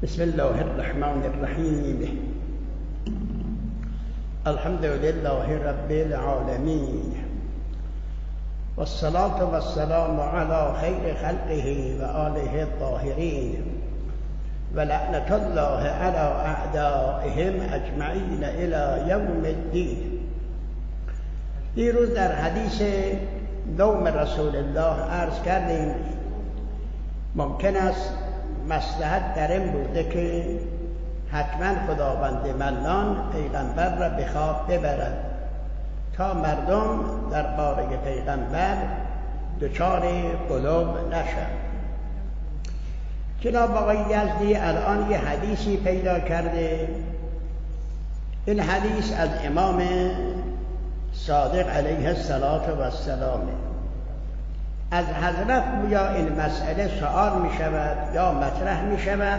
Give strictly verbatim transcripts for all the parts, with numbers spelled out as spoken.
بسم الله الرحمن الرحیم. الحمد لله رب العالمین والصلاة والسلام على خیر خلقه و آله الطاهرین و لعنة الله على اعدائهم اجمعین الی یوم الدین. دیروز در حدیث نوم رسول الله عرض کردیم ممکن است مصلحت در این بوده که حتما خداوند منان پیغمبر را به خواب ببرد تا مردم در باره پیغمبر دچار قلوب نشد. جناب آقای یزدی الان یه حدیثی پیدا کرده. این حدیث از امام صادق علیه السلام از حضرت یا این مسئله سوال می شود یا مطرح می شود.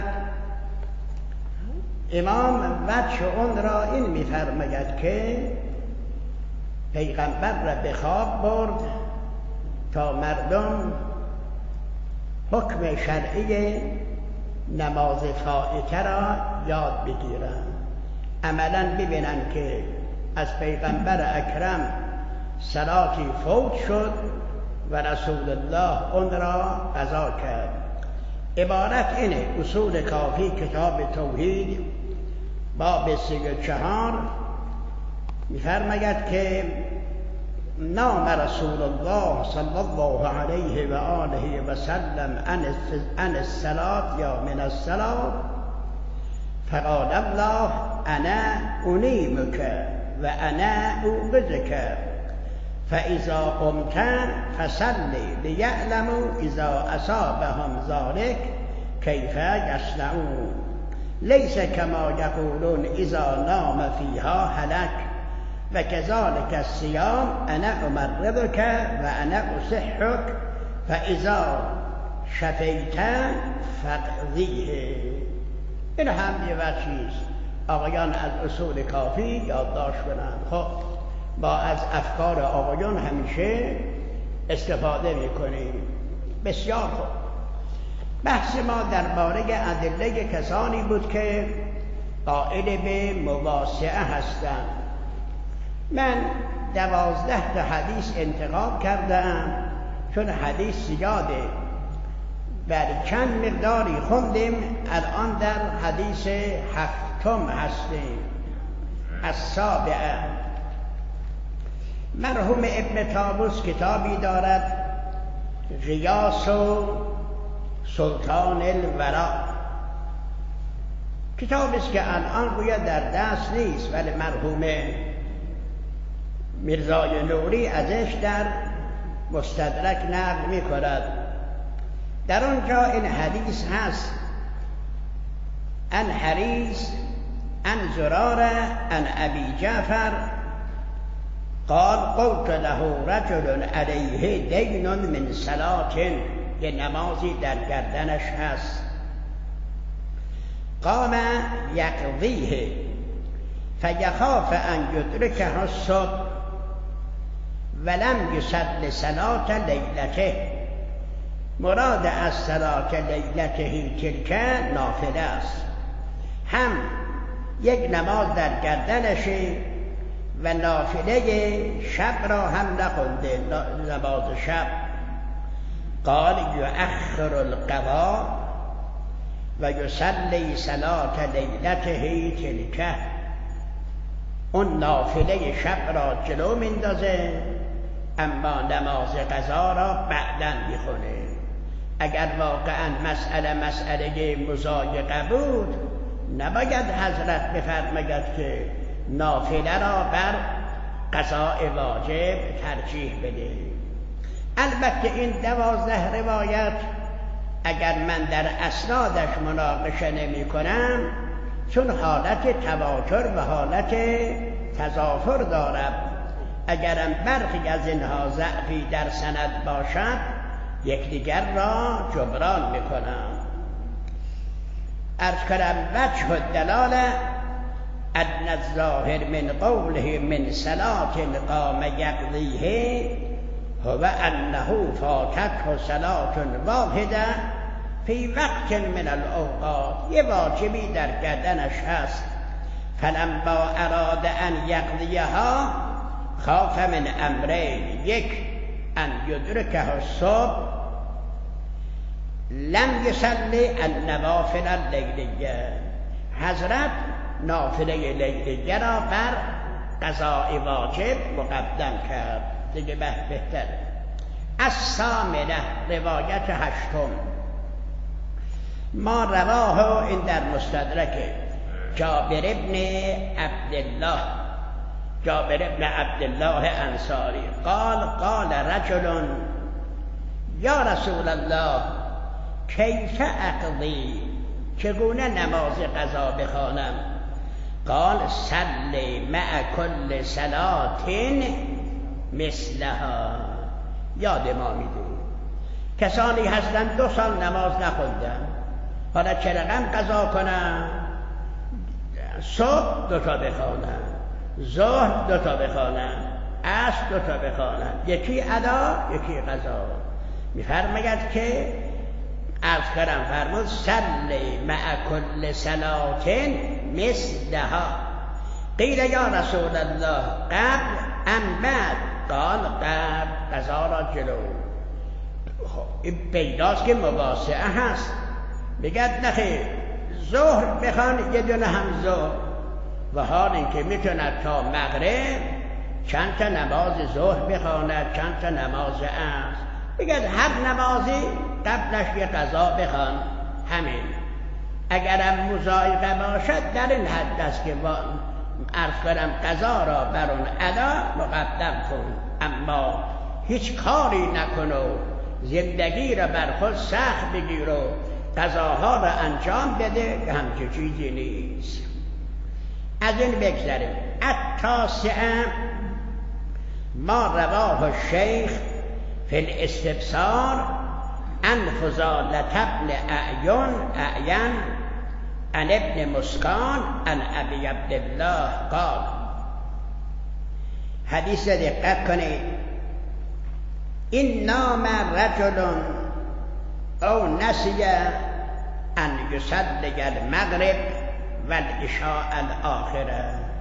امام وجه اون را این می فرماید که پیغمبر را به خواب برد تا مردم حکم شرعی نماز فائته را یاد بگیرند، عملا ببینند که از پیغمبر اکرم صلاتی فوت شد و رسول الله اون را قضا کرد. عبارت اینه. اصول کافی کتاب توحید باب سی و چهار می‌فرماید که نام رسول الله صلی الله علیه و آله و سلم عن الصلاة یا من الصلاة فقال الله انا انیمک و انا اوقظک فاذا قمت فصلی لیعلموا اذا اصابهم ذلك کیف یصنعون لیس کما یقولون اذا نام فیها هلک و کذلک الصیام انا امرضک و انا اصحک فاذا شفیت فقضیه. این هم یه وچیست آقایان از اصول کافی یادداشت کنند. خب با از افکار آقایان همیشه استفاده میکنیم. بسیار خوب. بحث ما درباره ادله کسانی بود که قائل به مواسعه هستند. من دوازده تا حدیث انتخاب کردم چون حدیث زیاده. بر چند مقداری خوندیم. الان در حدیث هفتم هستیم. السابعه. مرحوم ابن طاووس کتابی دارد غیاث و سلطان الورا. کتابی است که الان گویا در دست نیست ولی مرحوم میرزای نوری ازش در مستدرک نقل می کند. در آنجا این حدیث هست ان حریث ان زراره ان ابی جعفر قال قلت له رجل علیه دین من صلاة، یه نمازی در گردنش هست. قام یقضیه فیخاف ان یدرکه الصبح ولم یصل صلاة لیلته. مراد از صلاة لیلته تلک نافله است. هم یک نماز در گردنشه و نافله شب را هم نخونده، نماز شب. قال یؤخر القضاء و یصلی صلاة لیلته تلک. اون نافله شب را جلو میندازه اما نماز قضا را بعداً میخونه. اگر واقعاً مسئله مسئله مضایقه بود نباید حضرت بفرماید که نافله را بر قضاء واجب ترجیح بده. البته این دوازده روایت اگر من در اسنادش مناقشه نمی کنم چون حالت تواتر و حالت تضافر دارد. اگرم برخی از اینها ضعفی در سند باشد یکدیگر را جبران می کنم. عرض کنم وجه الدلاله ان الظاهر من قوله من صلاة قام یقضیه هو انه فاتته صلاة واحده فی وقت من الاوقات یه واجبی در گردنش هست. فلما اراد ان یقضیها خاف من امرین، یک ان یدرکه الصبح لم یصلی النوافل اللیلیه، حضرت نافله لیلیه را بر قضاء واجب مقدم کرد. دیگه بهتره. الثامنه، روایت هشتم، ما رواه این در مستدرک جابر ابن عبدالله جابر ابن عبدالله انصاری قال قال رجل یا رسول الله کیف اقضی، چگونه نماز قضا بخوانم؟ قال صلی مع کل صلات مثلها. یاد ما میده کسانی هستن دو سال نماز نخوندن، حالا چه رقم قضا کنن؟ صبح دوتا بخوانن، ظهر دوتا بخوانن، عصر دوتا بخوانن، یکی ادا یکی قضا. میفرماید که عرض کردم فرمود صلی مع کل صلات مثلها. قیل یا رسول الله قبل ام بعد؟ قال قبل، قضا را جلو. خب این پیداست که مواصعه هست. بگد نخیر ظهر بخوان یه دونه هم ظهر، و حال اینکه میتوند تا مغرب چند تا نماز ظهر بخواند، چند تا نماز عصر. بگد هر نمازی قبلش یه قضا بخوان، همین. اگرم مضایقه باشد در این حد است که عرض کنم قضا را بر اون ادا مقدم کن، اما هیچ کاری نکن و زندگی را بر خود سخت بگیر و قضاها را انجام بده، همچه چیزی نیست. از این بگذاریم. التاسعه ما رواه الشیخ فی الاستبصار عن فضالة بن اعین اعین عن ابن مسکان عن ابی عبدالله قال. حدیث دقت کنید. این نام رجل او نسی ان یصلی المغرب و العشاء الاخره،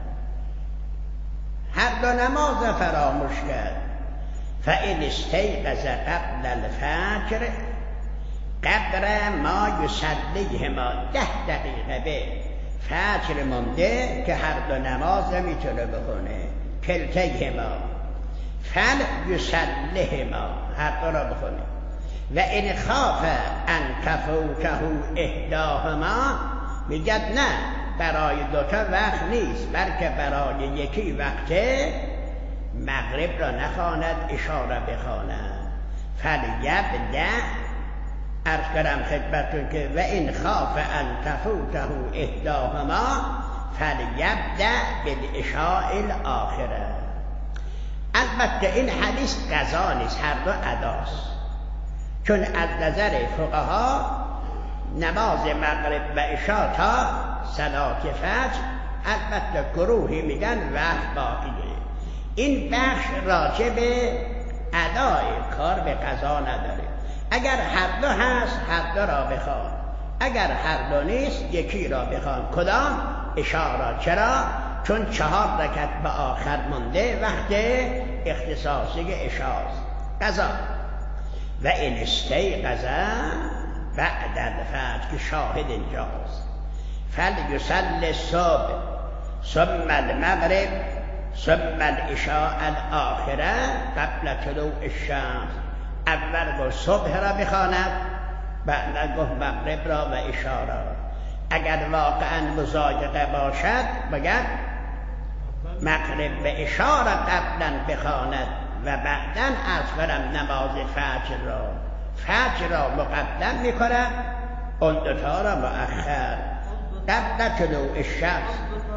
هر دو نماز فراموش کرد. فإن استيقظ قبل الفجر قدر ما یصلیهما، ده دقیقه به فجر مونده که هر دو نماز میتونه بخونه، کلتیهما فل یصلیهما، هر دو را بخونه. و این خاف ان تفوته احداهما، میگد نه برای دوتا وقت نیست، بلکه برای یکی وقته مغرب را نخواند، عشاء را بخواند. فلیبدأ، عرض کردم خدمتتون که و این خاف ان تفوته احداهما فلیبدأ بالعشاء الاخره. البته این حدیث قضا نیست، هر دو اداست، چون از نظر فقها نماز مغرب و عشاء تا صلات فجر، البته گروهی میگن وقت باقیه. این بخش راجع به ادای کار به قضا نداره. اگر هر دو هست هر دو را بخوان، اگر هر دو نیست یکی را بخوان. کدام؟ عشاء را. چرا؟ چون چهار رکعت به آخر مونده، وقت اختصاصی عشاست. قضا. و این استیقظ بعد الفجر که شاهد اینجاست. فلیصلی الصبح ثم المغرب ثم العشاء الاخره قبل طلوع الشمس. اول گفت صبح را بخواند، بعد گفت مغرب را و عشاء را. اگر واقعا مضایقه باشد بگد مغرب و عشاء را قبلا بخواند و بعدا عرض کنم نماز فجر را فجر را مقدم میکند، اون دوتا را مؤخر. قبل طلوع الشمس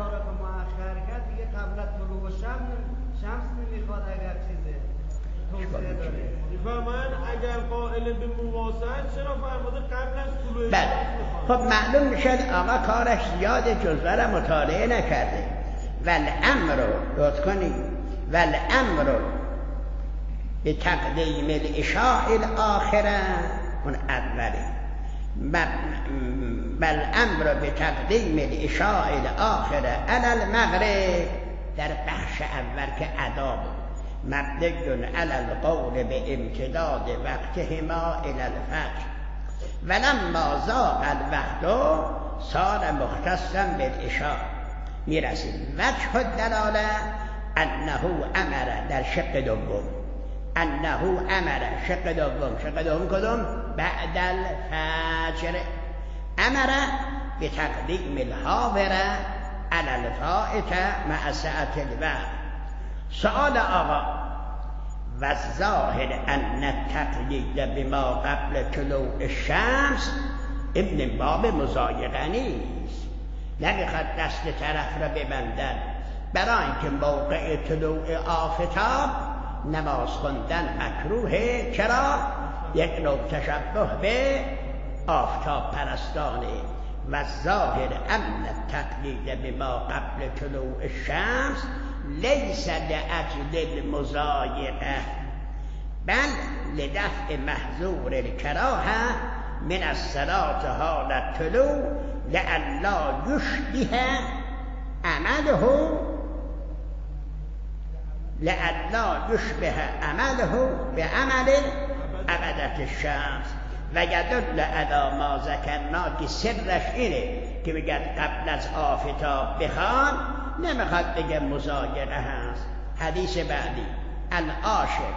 فرمان اگر قائل به مواسط چرا فرموده قبل از طلوع؟ بله. خب معلوم میشد آقا کارش زیاد، جزوه را مطالعه نکرده. والامر لطف کنید، والامر به تقدیم العشاء الاخره، اون اولی. بل امر به تقدیم العشاء الاخر علی المغرب. در بخش اول که ادا بود مبنی علی القول به امتداد وقتهما الی الفجر ولما ضاق الوقت صار مختصا بالعشاء. میرسیم وجه الدلاله انه امر در شق دوم، انه امر شق دوم، شق دوم کدوم؟ بعد الفجر امر به تقدیم الحاضر علی الفائت مع سعة الوقت. سؤال آقا و الظاهر ان التقلید بما قبل طلوع الشمس ابن باب مضایقه نیست، نمیخواد دست طرف را ببندن برای اینکه موقع طلوع آفتاب نماز خوندن مکروهه. چرا؟ یک نوع تشبه به آفتاب پرستانه. و ظاهر ان التقلید بما قبل طلوع الشمس لیس لاجل المضایقه بل لدفع محظور الکراهه من الصلاة حال الطلوع لئلا یشبه عمله لئلا یشبه عمله بعمل عبدة الشمس و یدل علی ما ذکرنا که سرش اینه که بگد قبل از آفتاب بخوان، نمیخواد بگه مضایقه هست. حدیث بعدی العاشر.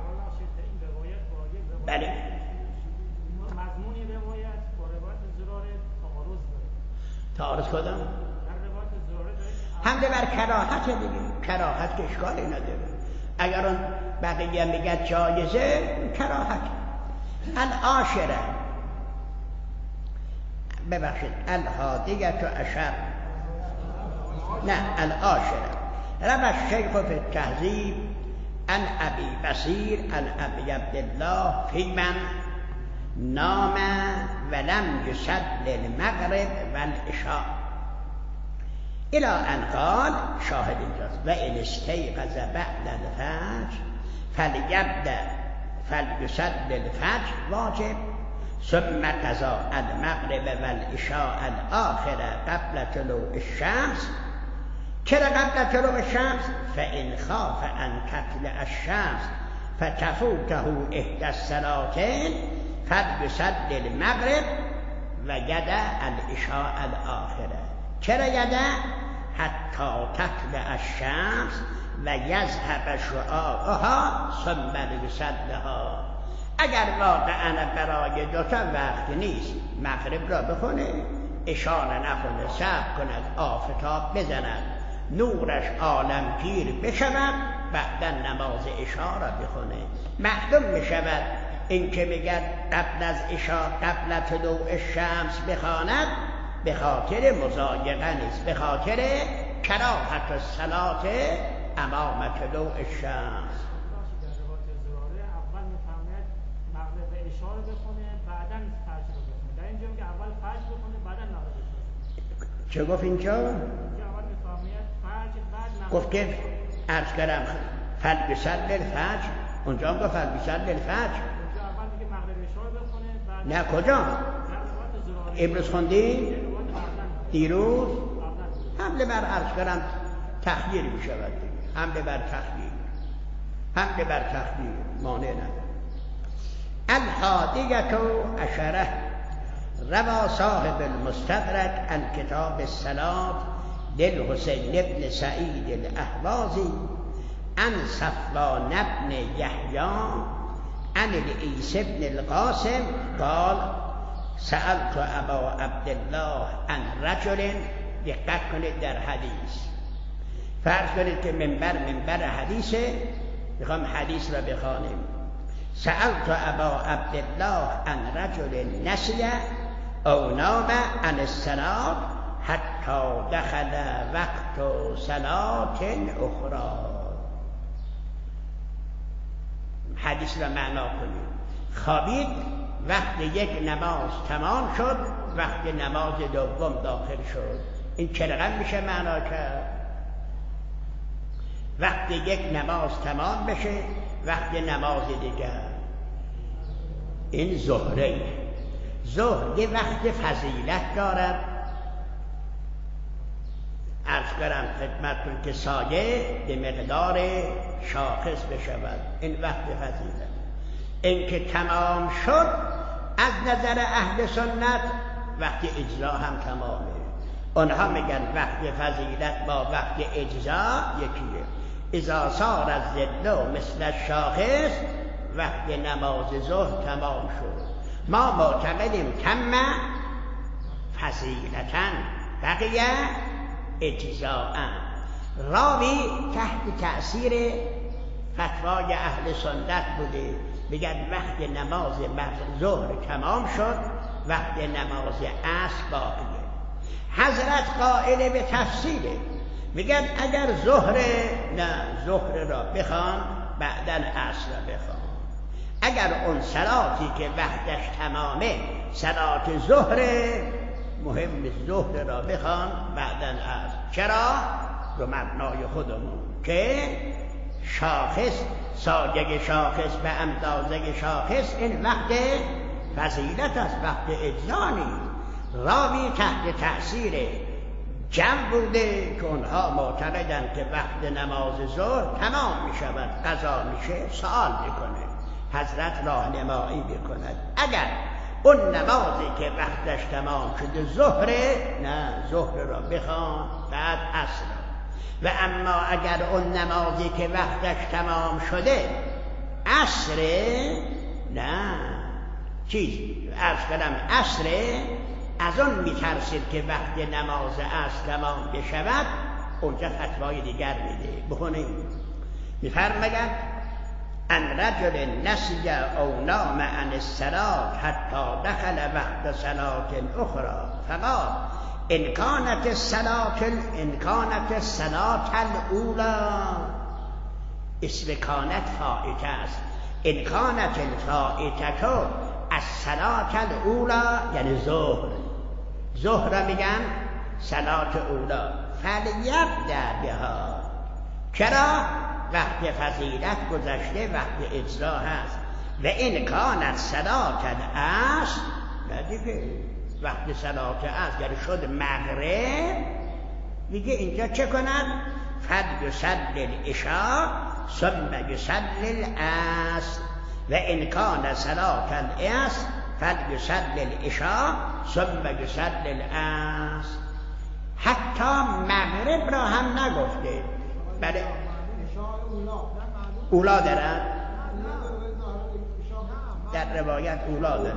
بله مضمون روایت با روایت زراره تعارض داره. تعارض کدام؟ در روایت زراره داره حمله بر کراهت دیگه، کراهت که اشکالی نداره. اگر اون بقیه میگه جایزه، کراهت. العاشره ببخشید الحادیه عشر نه العاشره روى الشیخ فی التهذیب عن ابی بصیر عن ابی عبدالله فی من نام ولم یصلی المغرب والعشاء الى ان قال، شاهد اینجاست، و ان استیقظ بعد الفجر فلیبدأ فلیصلی الفجر واجب ثم قضا المغرب والعشاء الاخر قبل طلوع الشمس. چرا قبل طلوع الشمس؟ فإن خاف ان تطلع الشمس فتفوته احدى الصلاتين فلیصلی المغرب و یدع العشاء الاخره. چرا یدع؟ حتی تطلع الشمس و یذهب شعاعها ثم لیصلیها. اگر واقعا برای دوتا وقت نیست مغرب را بخونه، عشاء نخونه، صبر کند آفتاب بزند، نورش عالمگیر بشود، بعدا نماز عشاء را بخونه. معلوم میشود این که بگد قبل از عشاء قبل طلوع الشمس بخواند به خاطر مضایقه نیست، به خاطر کراهت الصلاة امام طلوع الشمس. در روایت زراره اول میفهمد مغرب عشاء رو بخونه بعداً فجر رو بخونه. در اینجا میگه اول فجر بخونه بعداً مغرب عشاء. چه گفت اینجا؟ اینجا اول میفهمد فجر بعد مغرب. گفت که عرض کردم فلیصلی الفجر، اونجا هم گفت فلیصلی الفجر. اینجا اول میگه مغرب عشاء رو بخونه بعد. نه کجا؟ در روایت زراره. امروز خوندی؟ دیروز؟ قبلاً. حمله بر عرض کردم تخییر می شود دیگه. حمله بر تخییر، حمله بر تخییر مانع نداره. الحادیه عشره روى صاحب المستدرک الکتاب الصلاة للحسین بن سعید الاهوازی عن صفوان بن یحیی عن العیسی بن القاسم قال سألت ابا عبدالله عن رجل. دقت کنید در حدیث، فرض کنید که منبر منبر حدیثه، میخوام حدیث را بخوانیم. سألت ابا عبدالله عن رجل نسي او نام عن الصلاة حتی دخل وقت صلاة اخرى. حدیث را معنا کنید. خوابید، وقت یک نماز تمام شد، وقت نماز دوم داخل شد. این چه رقم میشه معنا کرد؟ وقت یک نماز تمام بشه، وقت نماز دیگر. این ظهره ظهر یه وقت فضیلت دارد، عرض کردم خدمتتون که سایه به مقدار شاخص بشود، این وقت فضیلت. این که تمام شد از نظر اهل سنت وقت اجزا هم تمامه. اونها میگن وقت فضیلت با وقت اجزا یکیه. اذا صار الظل مثل الشاخص، وقت نماز ظهر تمام شد. ما معتقدیم تم فضیلتاً بقیه اجزاء. راوی تحت تأثیر فتوای اهل سنت بوده، بگن وقت نماز ظهر تمام شد، وقت نماز عصر باقیه. حضرت قائل به تفصیله، میگن اگر ظهر نه ظهر را بخوان بعداً عصر را بخوان. اگر اون صلاتی که وقتش تمامه صلات ظهر، مهم ظهر را بخوان بعداً عصر. چرا؟ رو مبنای خودمون که شاخص ساجگ شاخص به اندازه شاخص این وقت فضیلت است، وقت اجزا نیست. راوی تحت تأثیر جمع بوده که اونها معتقدند که وقت نماز ظهر تمام می شود، قضا میشه، سوال میکنه، حضرت راهنمایی میکند. اگر اون نمازی که وقتش تمام شده ظهر، نه ظهر را بخوان بعد عصر. و اما اگر اون نمازی که وقتش تمام شده عصر، نه چیز عرض کردم عصر، از اون میترسید که وقت نماز عصر تمام بشود، اونجا فتوای دیگر میده. بخونیم میفرماید ان رجل نسی او نام عن الصلاة حتی دخل وقت صلاة اخرى فقال ان كانت الصلاة ان كانت الصلاة الاولى، اسم کانت فائته است، ان كانت الفائته الصلاة الاولى یعنی ظهر، ظهر میگن صلاة اولا، فلیبدأ بها. چرا؟ وقت فضیلت گذشته، وقت اجزا هست. و این کانت صلاة العصر، نه دیگه وقت صلاة عصر یعنی شد مغرب، میگه اینجا چه کنن؟ فلیصلی العشاء ثم یصلی العصر. و این کان صلاة العصر فلیصلی العشاء ثم یصلی العصر. حتی مغرب را هم نگفته. بله اولا دارن، در روایت اولا داره.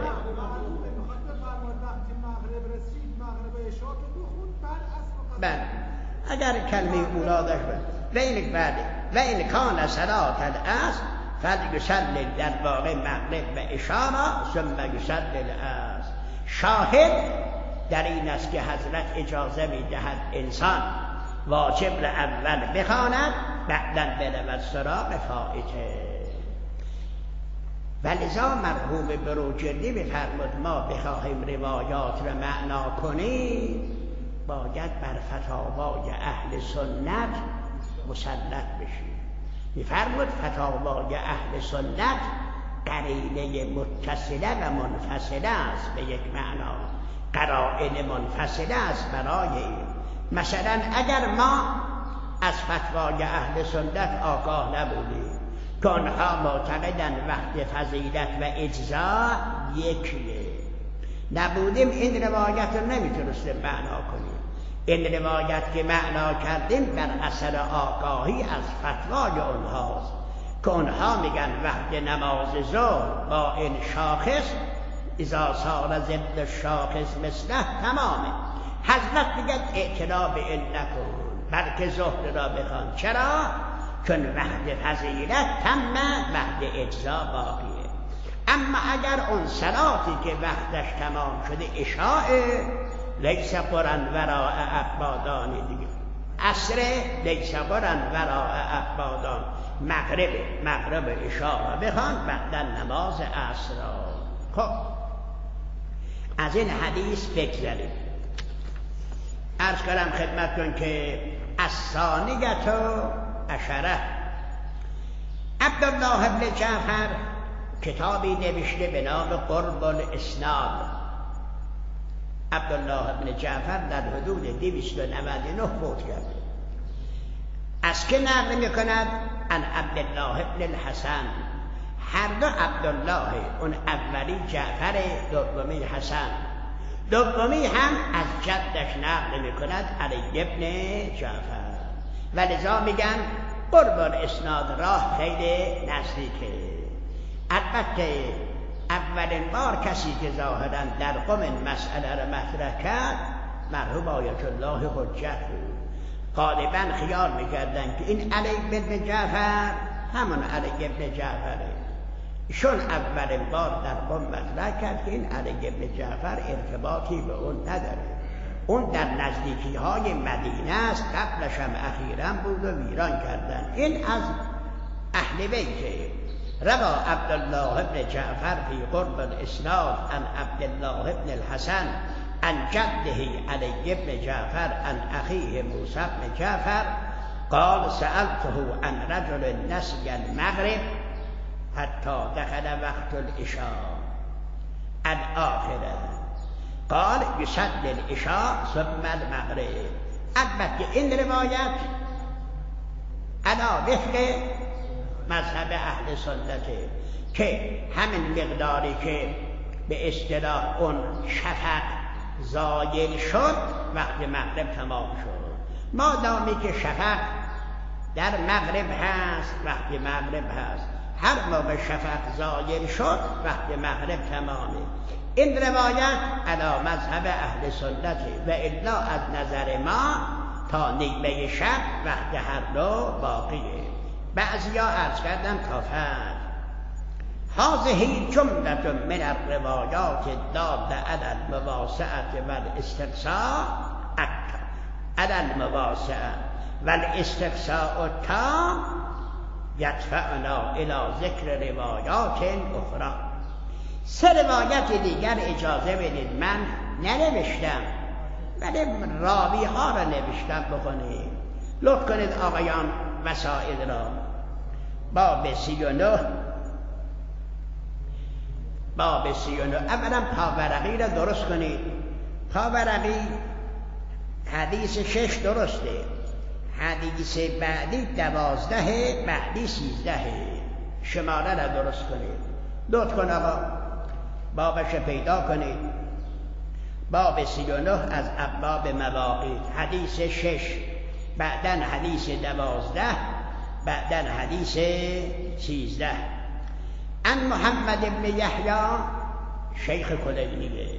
بله اگر کلمه اولا داشت و این بعد و این کان صلاة العصر فلیصلی، در واقع مغرب و عشا را ثم یصلی العصر. شاهد در این است که حضرت اجازه میدهد انسان واجب را اول بخواند بعداً برود سراغ فائته. ولذا مرحوم بروجردی می‌فرمود ما بخواهیم روایات را معنا کنیم باید بر فتاوای اهل سنت مسلط بشیم. می‌فرمود فتاوای اهل سنت قرینه متصله و منفصله است، به یک معنا قرائن منفصله است برای این. مثلا اگر ما از فتوای اهل سنت آگاه نبودیم که آنها معتقدند وقت فضیلت و اجزا یکیه، نبودیم این روایت رو نمیتونستیم معنا کنیم. این روایت که معنا کردیم بر اثر آگاهی از فتوای اونهاست که اونها میگن وقت نماز ظهر با این شاخص اذا صار ضد الشاخص مثله تمامه. حضرت میگن اعتنا به این نکن بلکه ظهر را بخوان. چرا؟ چون وقت فضیلت تم، وقت اجزا باقیه. اما اگر اون صلاتی که وقتش تمام شده عشاء، لیس قرن وراء عبادان دیگه، عصر لیس قرن وراء عبادان، مغرب مغرب عشاء را بخوان بعدا نماز عصر را. خب از این حدیث بگذریم. عرض کردم خدمتتون که الثانیة عشره، عبدالله ابن جعفر کتابی نوشته به نام قرب الاسناد، عبدالله ابن جعفر در حدود دویست و نود و نه فوت کرد. از که نقل میکند؟ ان عبدالله ابن الحسن. هر دو عبدالله، اون اولی جعفر، دومی حسن، دومی هم از جدش نقل میکند علی ابن جعفر، و لذا میگن قرب الاسناد راه خیلی نزدیکه. البته اولین بار کسی که ظاهرا در قم مسئله را مطرح کرد مرحوم آیت الله حجت بود. غالبا خیال میکردن که این علی ابن جعفر همون علی ابن جعفره. شون اولین بار در قم مطرح کرد که این علی ابن جعفر ارتباطی به اون نداره، اون در نزدیکی های مدینه است، قبلش هم اخیرا بود و ویران کردن. این از اهل بیته. روا عبدالله ابن جعفر فی قرب الاسناد عن عبدالله ابن الحسن عن جده علی ابن جعفر عن اخیه موسی بن جعفر قال سألته عن رجل نسي المغرب حتی دخل وقت العشاء الآخره قال يصلي العشاء ثم المغرب. البته این روایت علی وفق مذهب اهل سنته که همین مقداری که به اصطلاح اون شفق زایل شد وقت مغرب تمام شد. مادامی که شفق در مغرب هست وقت مغرب هست، هر موقع شفق زایل شد وقت مغرب تمامه. این روایت علی مذهب اهل سنته و الا از نظر ما تا نیمه شب وقت هر دو باقیه. بعضی ها عرض کردن تا فرد هذه جملة من الروایات الدالة على المواسعة والاستقصاء على المواسعة والاستقصاء التام يدفعنا الى ذکر روایات اخرى. سه روایت دیگر اجازه بدید من ننوشتم ولی راوی ها را نوشتم بخونید. لطف کنید آقایان مسائل را. باب سی و نه باب سی و نه اولا پاورقی را درست کنید. پاورقی حدیث شش درسته، حدیث بعدی دوازده، بعدی سیزده. شماره را درست کنید. لطف کن آقا بابش پیدا کنید. باب سی و نه از ابواب مواقیت، حدیث شش، بعدن حدیث دوازده، بعدن حدیث سیزده. ان محمد ابن یحیی شیخ کلینیه.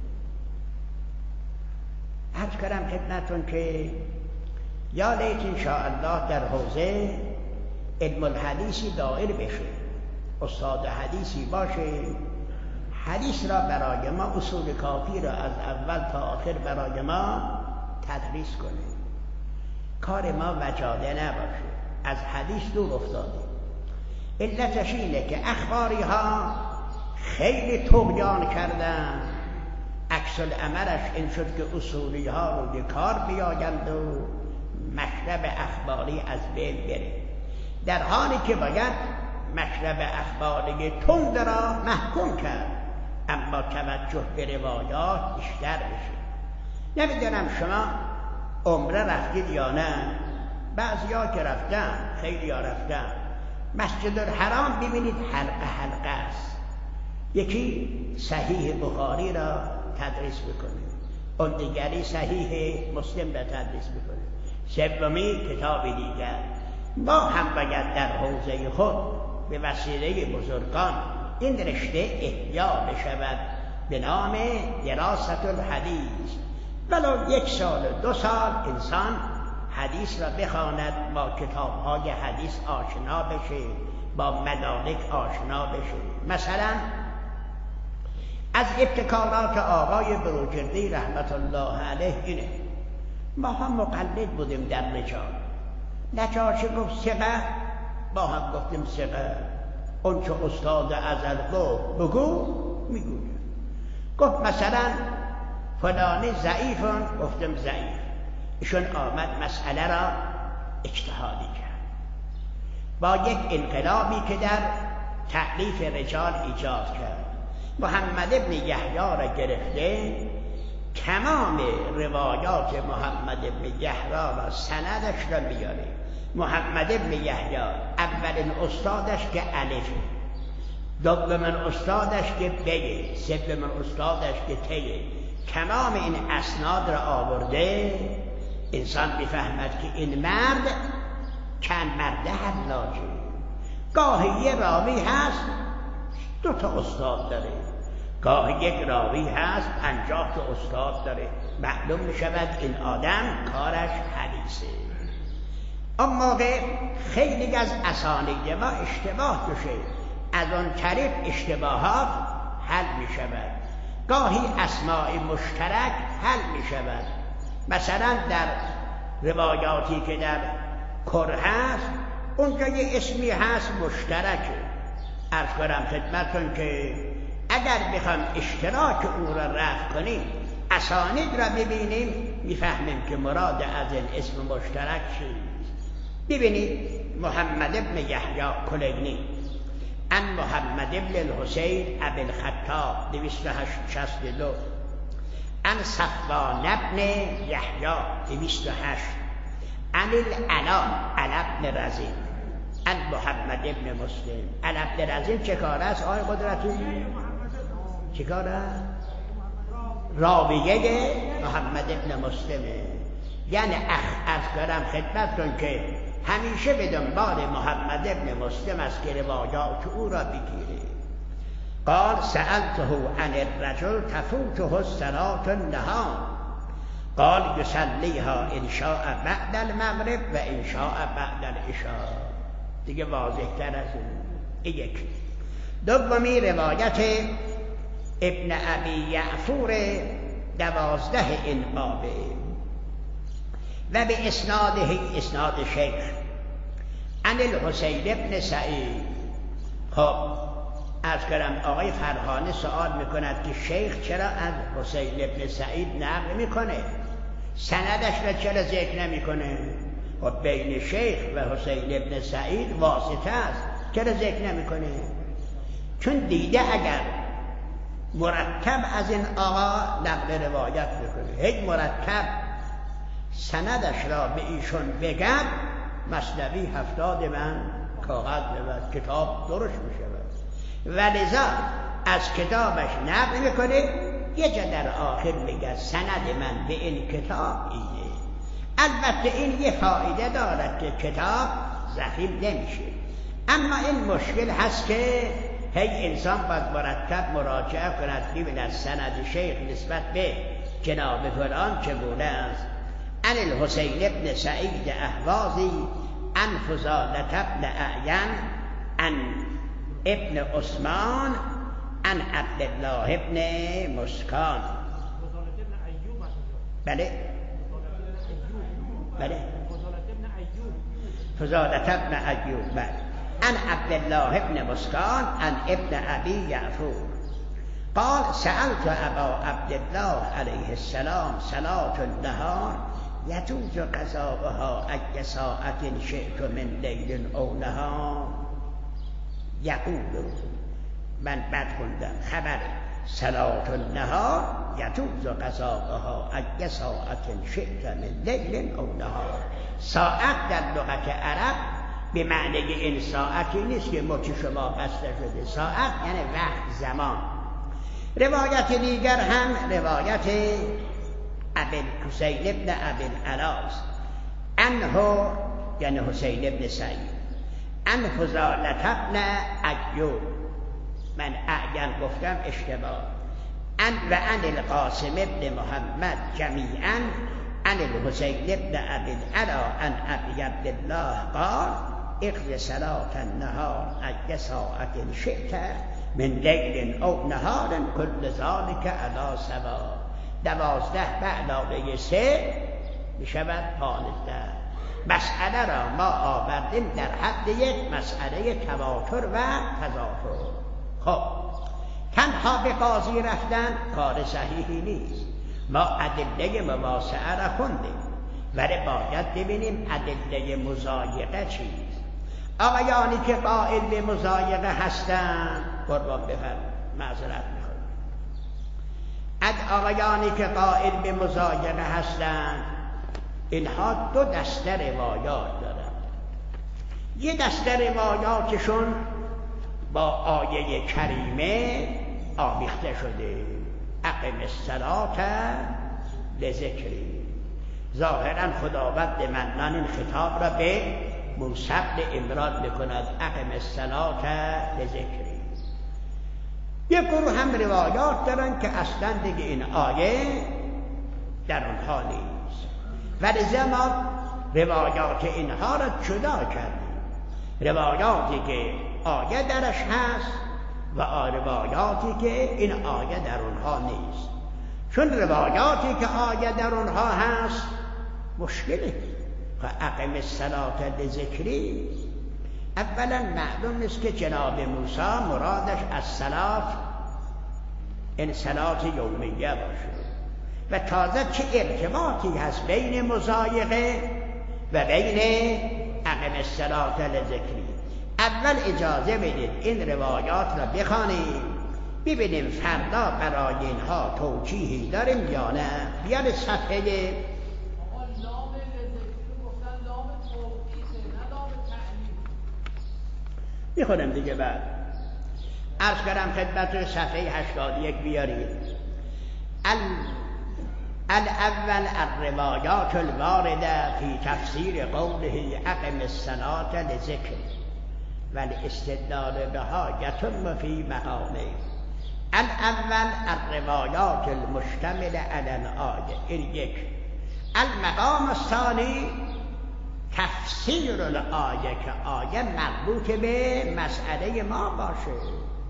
عرض کردم خدمتون که یا لیت انشاءالله در حوزه علم الحدیثی دایر بشه، استاد حدیثی باشه، حدیث را برای ما، اصول کافی را از اول تا آخر برای ما تدریس کنه. کار ما وجاده نباشه، از حدیث دور افتاده. علتش اینه که اخباری ها خیلی طغیان کردن، عکس العملش این شد که اصولی ها رو کار بیایند و مشرب اخباری از بین بره، در حالی که باید مشرب اخباری تند را محکوم کرد، اما توجه به روایات بیشتر بشه. نمیدونم شما عمره رفتید یا نه؟ بعضی ها که رفتن، خیلی ها رفتن، مسجد الحرام ببینید حلقه حلقه است. یکی صحیح بخاری را تدریس بکنه، اون دیگری صحیح مسلم را تدریس بکنه، سومی کتاب دیگر. ما هم باید در حوزه خود به وسیله بزرگان این رشته احیا بشود به نام دراست الحدیث. ولو یک سال دو سال انسان حدیث را بخواند، با کتاب‌های حدیث آشنا بشه، با مدارک آشنا بشه. مثلا از ابتکارات آقای بروجردی رحمت الله علیه اینه، ما هم مقلد بودیم در رجال. نجاشی گفت ثقه، با هم گفتیم ثقه. اون چه استاد ازل گفت بگو میگویم. گفت مثلا فلانی ضعیفن، گفتم ضعیف. ایشون آمد مسئله را اجتهادی کرد با یک انقلابی که در تألیف رجال ایجاد کرد. محمد ابن یحیی را گرفته تمام روایات محمد بن یحیی را سندش را میاره. محمد بن یحیی اولین استادش که الف، دومین استادش که ب، سومین استادش که ت، تمام این اسناد را آورده. انسان میفهمد که این مرد چند مرده حلاجه. گاهی یه راوی هست دو تا استاد داره، گاهی یک راوی هست پنجاه تا استاد داره. معلوم میشود این آدم کارش حدیثه. اون موقع خیلی از اسانید ما اشتباه بشه، از اون طریق اشتباهات حل میشود. گاهی اسماء مشترک حل میشود. مثلا در روایاتی که در کره هست اونجا یه اسمی هست مشترکه. عرض کنم خدمتتون که اگر بخوام اشتراک اون را رفع کنیم، اسانید را ببینیم، میفهمیم که مراد از این اسم مشترک چیست. ببینید محمد بن یحیی کلینی ان محمد بن الحسین ابی الخطاب دویست و شصت و دو، ان صفوان بن یحیی دویست و هشت، ان العلا علا بن رزین، ان محمد بن مسلم. علا بن رزین چه کار است آقای قدرتی؟ چه کار است؟ راویه محمد بن مسلمه. یعنی اخ از کردم خدمتتون که همیشه به دنبال محمد بن مسلم است که روایات او را بگیره. قال سألته عن الرجل تفوته الصلاة النهار قال يصليها ان شاء بعد المغرب و ان شاء بعد العشاء. دیگه واضح تر از این. یک. دومی روایت ابن ابی یعفور دوازده این بابه و به اسناده اسناد شیخ عن الحسین ابن سعید. خب از کردم آقای فرهانی سوال میکند که شیخ چرا از حسین ابن سعید نقل میکنه، سندش را چرا ذکر نمیکنه؟ خب بین شیخ و حسین ابن سعید واسطه است، چرا ذکر نمیکنه؟ چون دیده اگر مرتب از این آقا نقل روایت میکنه، هیچ مرتب سندش را به ایشون بگم، مثنوی هفتاد من کاغذ بود، کتاب درست میشه و لذا از کتابش نقل میکنه. یه جا در آخر میگه سند من به این کتاب اینه. البته این یه فایده دارد که کتاب ضخیم نمیشه، اما این مشکل هست که هی انسان باید مرتب مراجعه کند ببیند سند شیخ نسبت به جناب فلان چگونه است. عن الحسین ابن سعید اهوازی عن فضالة ابن اعین عن ابن عثمان عن عبدالله ابن مسکان. بله بله فضالة ابن ایوب. بله عن عبدالله ابن مسکان عن ابن ابی یعفور قال سألت ابا عبدالله علیه السلام صلاة النهار یجوز قضاؤها ای ساعت شئت من لیل او نهار. یقول من بد خوندم خبر صلاة النهار یجوز قضاؤها ای ساعت شئت من لیل او نهار. ساعت در لغت عرب به معنی این ساعتی نیست که مچ شما بسته شده، ساعت یعنی وقت، زمان. روایت دیگر هم روایت ابن حسین ابن ابن علاس انه یعنی حسین ابن سعید ان فضالة ابن ایوب، من اعین گفتم اشتباه، ان و ان القاسم ابن محمد جمیعا عن الحسین ابن ابي العلا عن ابي عبد الله قال اقض صلاة النهار ای ساعت شئت من لیل او نهار کل ذلك علی سوا. دوازده به علاوه سه میشود پانزده. مسئله را ما آوردیم در حد یک مسئله تواتر و تضافر. خب تنها به قاضی رفتن کار صحیحی نیست. ما ادله مواسعه را خوندیم ولی باید ببینیم ادله مضایقه چیست. آقایانی که قائل به مضایقه هستند قربان بفرمایید، معذرت میخوام. از آقایانی که قائل به مضایقه هستند اینها دو دسته روایات دارند. یه دسته روایاتشون با آیه کریمه آمیخته شده، اقم الصلاة لذکری. ظاهرا خداوند منان این خطاب را به موسی بن عمران میکند، اقم الصلاة لذکری. یک گروه هم روایات دارن که اصلا دیگه این آیه در اونها نیست، ولذا ما روایات اینها را جدا کردیم، روایاتی که آیه درش هست و روایاتی که این آیه در اونها نیست. چون روایاتی که آیه در اونها هست مشکله، اقم الصلاة لذکری. اولا معلوم نیست که جناب موسی مرادش از صلات این صلات یومیه باشه و تازه چه ارتباطی هست بین مضایقه و بین اقم الصلاة لذکری. اول اجازه بدید این روایات را بخوانیم ببینیم فردا برای اینها توجیهی داریم یا نه. بیاد صفحه میخونم دیگه. بعد عرض کردم خدمت صفحه هشتاد و یک بیارید. الاول الروایات الوارده فی تفسیر قوله اقم الصلاة لذکر والاستدلال بها یتم فی مقامه. الاول الروایات المشتمله علی الآیه، این یک. المقام الثانی تفسیر الآیه، که آیه مربوط به مسئله ما باشه.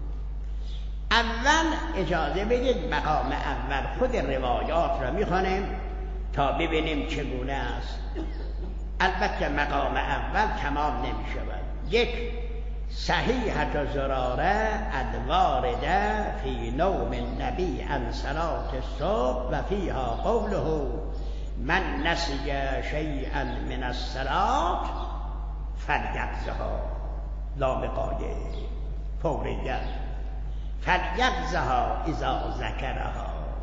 اول اجازه بدید مقام اول خود روایات را میخوانیم تا ببینیم چگونه است. البته مقام اول تمام نمیشود. یک، صحیحة زراره الوارده فی نوم النبی عن صلاة الصبح و فیها قوله من نسی شیئا من الصلاة فلیقضها، لام قایه فوریت، فلیقضها اذا ذکرها.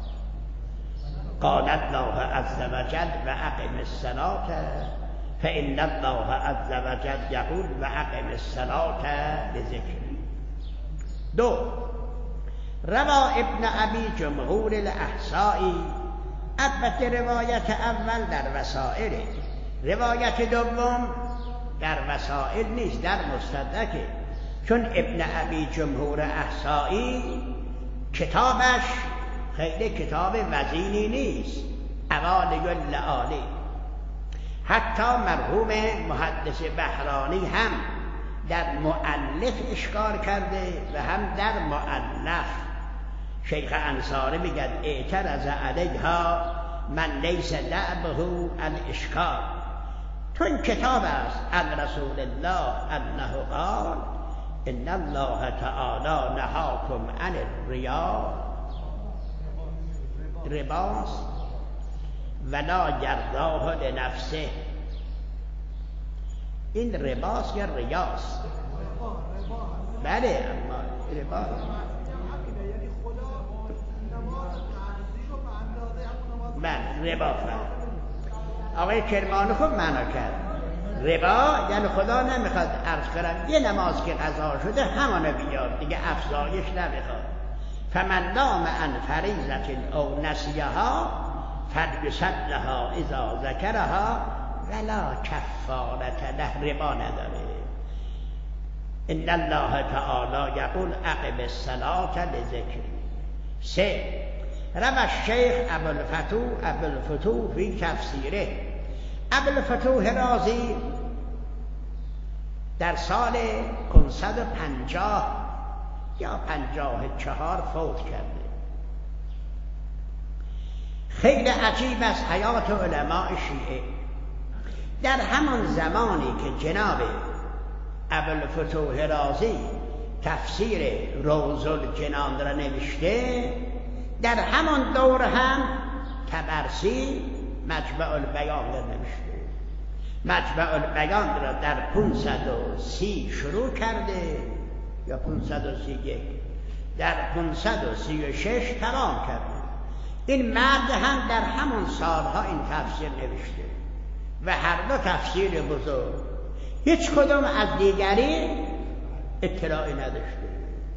قال الله عز وجل و اقم الصلاة فإن الله عز وجل یقول و اقم الصلاة لذکری. دو، روا ابن ابی جمهور الاحصایی. البته روایت اول در وسائل، روایت دوم در وسائل نیست، در مستدرکه. چون ابن ابی جمهور احصایی کتابش خیلی کتاب وزینی نیست، عوالی اللعالی. حتی مرحوم محدث بحرانی هم در مؤلف اشکال کرده و هم در مؤلف. شیخ انصاری میگه اعترض علیها من لیس دعبه الاشکال. تو این کتاب است عن رسول الله انه قال ان الله تعالی نهاکم عن الریا، رباس ولا یرضاه لنفسه. این رباس یا ریاست؟ بله، اما رباس بله ربا فرد. آقای کرمانی خوب معنا کرد. ربا یعنی خدا نمیخواد عرض کنم یه نماز که قضا شده همانو بیار دیگه، افزایش نمیخواد. فمن نام عن فریضة او نسیها فلیصلها اذا ذکرها ولا کفارة له. ربا نداره. ان الله تعالی یقول اقم الصلاة لذکری. سه، روى الشیخ ابوالفتوح ابوالفتوح فی تفسیره. ابوالفتوح رازی در سال پانصد و پنجاه یا پنجاه و چهار فوت کرده. خیلی عجیب است حیات علماء شیعه. در همان زمانی که جناب ابوالفتوح رازی تفسیر روض الجنان را نوشته، در همان دور هم طبرسی مجمع البیان را نوشته. مجمع البیان را در پانصد و سی شروع کرده یا پانصد و سی و یک، در پانصد و سی و شش تمام کرده. این مرد هم در همون سالها این تفسیر نوشته و هر دو تفسیر بزرگ، هیچ کدوم از دیگری اطلاعی نداشته.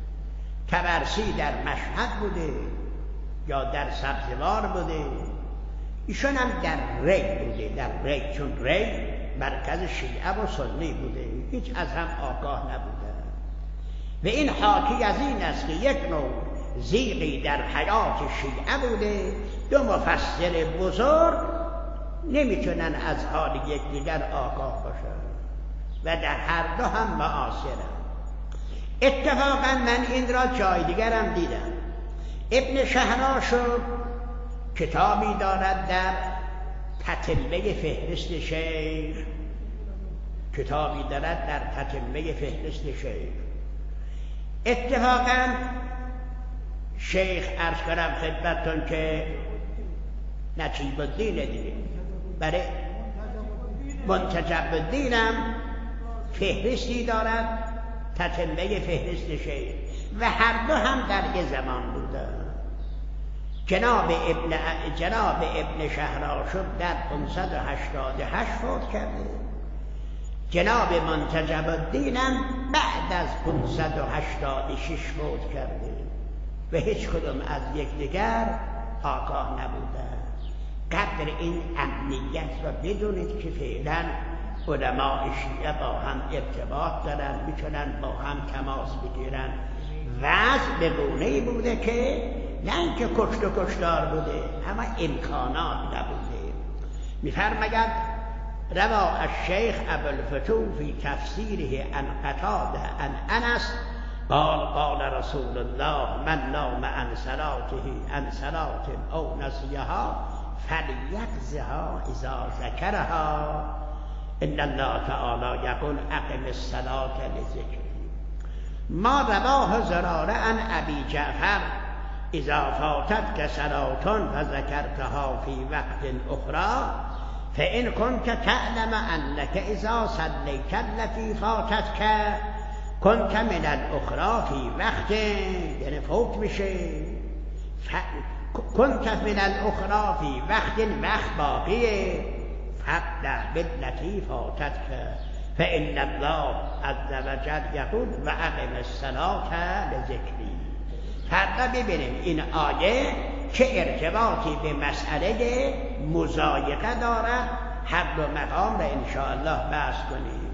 طبرسی در مشهد بوده یا در سبزوار بوده، ایشون هم در ری بوده، در ری، چون ری مرکز شیعه و سنی بوده، هیچ از هم آگاه نبوده. و این حاکی از این است که یک نوع زیغی در حیات شیعه بوده، دو مفسر بزرگ نمیتونن از حال یکدیگر آگاه باشن و در هر دو هم معاصرن. اتفاقا من این را جای دیگرم دیدم. ابن شهراشب کتابی دارد در تتمه فهرست شیخ، کتابی دارد در تتمه فهرست شیخ. اتفاقا شیخ عرض کنم خدمتتون که نجیب الدین دیگه، برای منتجب الدینم فهرستی دارد، تتمه فهرست شیخ، و هر دو هم در یه زمان بودن. جناب ابن جناب ابن شهراشب در پانصد و هشتاد و هشت فوت کرده، جناب منتجب الدینم بعد از پانصد و هشتاد و شش فوت کرده و هیچ کدوم از یکدیگر آگاه نبودند. قدر این امنیت را بدونید که فعلا علماء شیعه با هم ارتباط دارن، میتونن با هم تماس بگیرن. وضع به گونه‌ای بوده که نه اینکه کشت و کشتار بوده، اما امکانات نبوده. میفرماید روا الشیخ ابوالفتوح فی تفسیره عن قتاده عن انس قال قال رسول الله من نام عن صلاته عن صلاة او نسیها فلیقضها اذا ذکرها ان الله تعالی یقول اقم الصلاة لذکری. ما رواه زراره عن ابی جعفر اذا فاتتك صلاة فذكرتها في وقت اخرى فإن كنت تعلم أنك إذا صليت التي فاتتك كنت من الأخرى في وقت، يعني فوت بشه، كنت من الأخرى في وقت وقت باقیه فابدأ بالتي فاتتك فإن الله عز وجل يقول وأقم الصلاة لذكري. فردا ببینیم این آیه چه ارتباطی به مسئله مضایقه دارد. هر دو مقام را انشاءالله بحث کنیم.